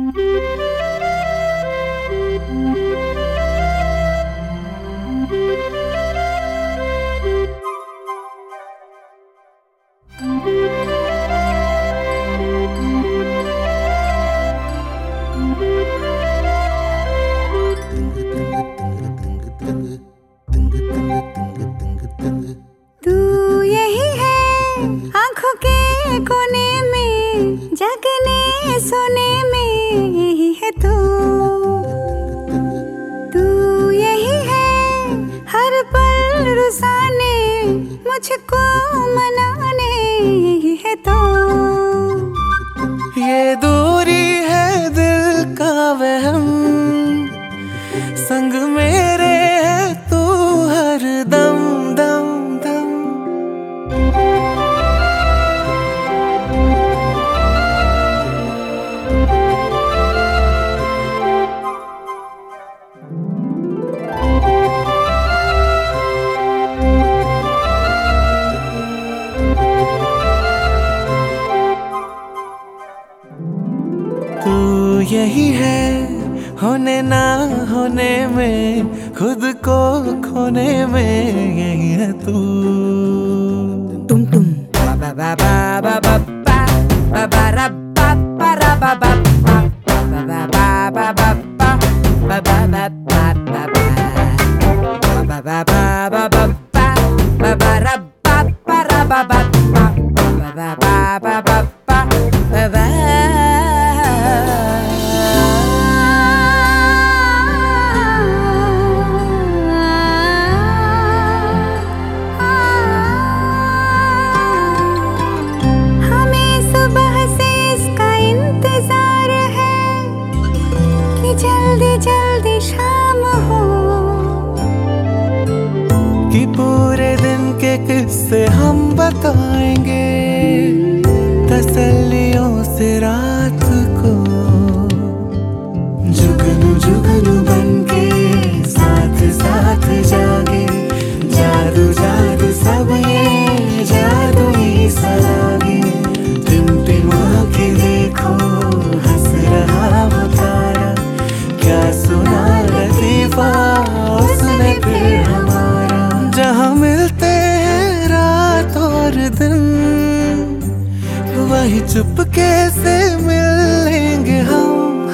तू यही है आंखों के कोने में, जगने सोने में यही है तू। तू यही है हर पल रुसाने, मुझको मनाने यही है तो। ये दूरी है दिल का वहम, संग मेरे है तू हर दम दम दम। तू यही है होने ना होने में, खुद को खोने में यही है तू। तुम बा बा बा बा बा बा बा बा रा बा बा रा बा बा बा बा बा बा बा बा बा बा बा बा बा बा बा बा बा बा बा रा बा बा रा बा बा बा बा बा बा बा बा बा। जल्दी जल्दी शाम हो कि पूरे दिन के किस्से हम बताएंगे, तसल्लियों से रात को जुगनू जुगनू बनके साथ साथ जागे। जादू जादू सब ये जादू ही सलागे, टिमटिमा के देखो हंस रहा वो तारा, क्या सुना लतीफा उसने फिर हमारा। जहाँ मिलते हैं रात और दिन, वही चुपके से मिलेंगे हम।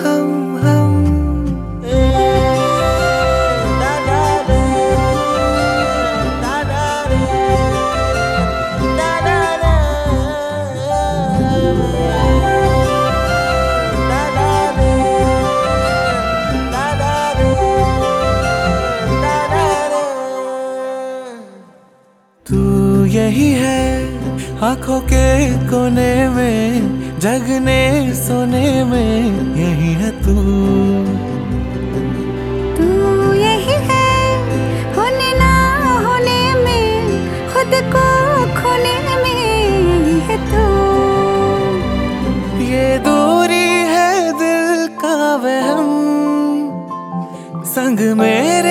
तू यही है आंखों के कोने में, जगने सोने में यही है तू। तू यही है होने ना होने में, खुद को खोने में यही है तू। ये दूरी है दिल का वहम, संग मेरे